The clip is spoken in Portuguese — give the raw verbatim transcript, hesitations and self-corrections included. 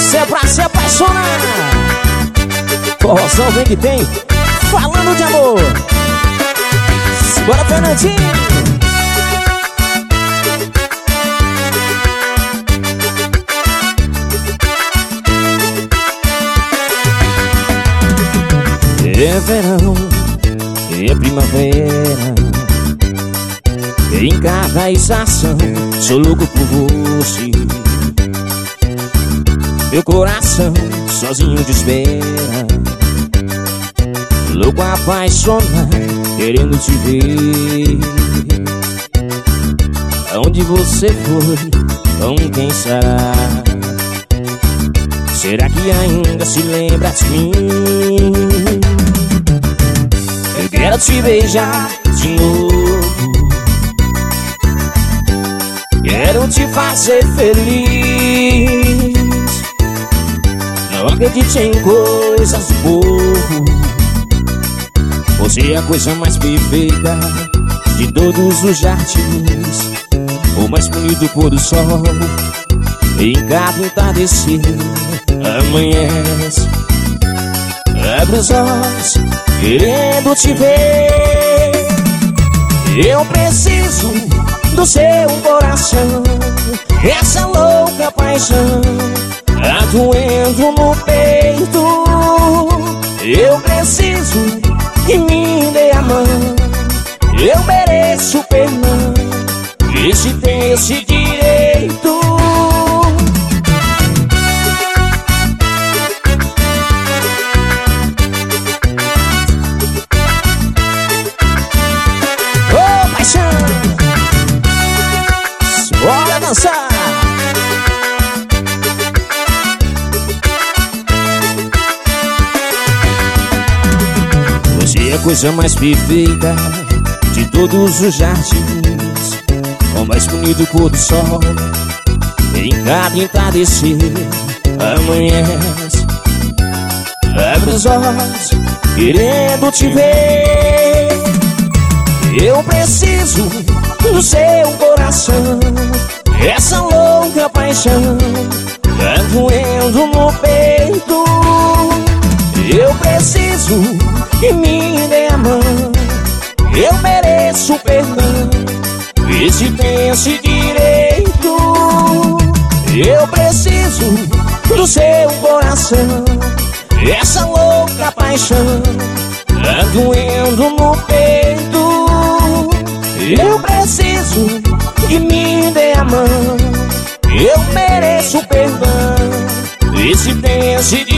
Essa é pra se apaixonar. Forrozão vem que tem, falando de amor. Bora, Fernandinho. É verão, é primavera, em cada estação sou louco por você. Meu coração sozinho te espera, louco apaixonado, querendo te ver. Aonde você foi, com quem será? Será que ainda se lembra de mim? Eu quero te beijar de novo, quero te fazer feliz. Não acredite em coisas do povo, você é a coisa mais perfeita de todos os jardins. O mais bonito pôr do sol, em cada entardecer amanhece. Abre os olhos, querendo te ver. Eu preciso do seu coração, essa louca paixão tá doendo no peito. Eu preciso que me dê a mão, eu mereço perdão, e se tem esse direito. Ô paixão, bora dançar. Você é a coisa mais perfeita de todos os jardins, o mais bonito pôr do sol, em cada entardecer amanhece. Abre os olhos, querendo te ver. Eu preciso do seu coração, essa louca paixão tá doendo no peito. Eu preciso que me dê a mão, eu mereço perdão, e se tem esse direito. Eu preciso do seu coração, essa louca paixão tá doendo no peito. Eu preciso que me dê a mão, eu mereço perdão, e se tem esse direito.